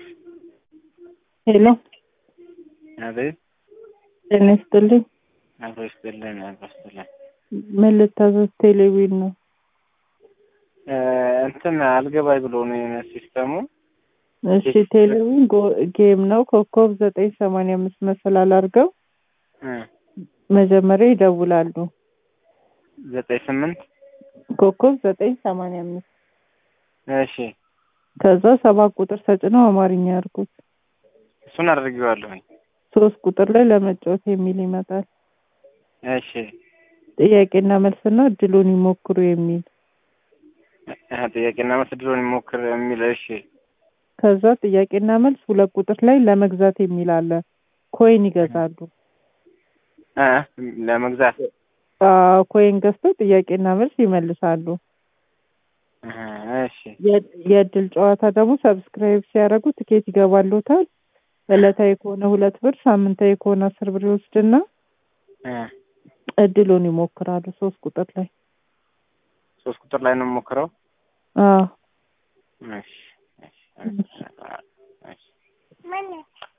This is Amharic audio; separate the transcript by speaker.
Speaker 1: ሄሎ
Speaker 2: አቤት።
Speaker 1: ጤና ይስጥልኝ።
Speaker 2: አብሮስጥልን
Speaker 1: ምን ልታዘዝ? ቴሌቪዥን ነው።
Speaker 2: እንትን አልገባኝ ብሎ ነው የሆነ ሲስተሙ።
Speaker 1: እሺ ቴሌቪዥን ጌም ነው። ኮከብ 985 መሰላል አድርገው መጀመሪያ ይደውላሉ።
Speaker 2: 98
Speaker 1: ኮከብ 985
Speaker 2: እሺ።
Speaker 1: ከዛ 7 ቁጥር ተጭነው አማርኛ ያርጉት።
Speaker 2: እሱን አድርጌዋለሁ።
Speaker 1: 3 ቁጥር ላይ ለመጫወት የሚል ይመጣል።
Speaker 2: እሺ።
Speaker 1: ጥያቄና መልስና እድሉን ይሞክሩ የሚል
Speaker 2: ጥያቄና መልስ እድሉን ይሞክር የሚል። እሺ።
Speaker 1: ከዛ ጥያቄና መልስ 2 ቁጥር ላይ ለመግዛት የሚል አለ። ኮይን ይገዛሉ።
Speaker 2: ለመግዛት
Speaker 1: ኮይን ገዝተው ጥያቄና መልስ ይመልሳሉ።
Speaker 2: እሺ።
Speaker 1: የእድል ጨዋታ ደግሞ ሰብስክራይብ ሲያደርጉ ትኬት ይገባሉታል። ዕለታዊ ከሆነ 2 ብር፣ ሳምንታዊ ከሆነ 10 ብር ይወስድና እድሉን ይሞክራሉ። 3 ቁጥር ላይ
Speaker 2: 3 ቁጥር ላይ ነው የምሞክረው።
Speaker 1: አዎ።
Speaker 2: እሺ።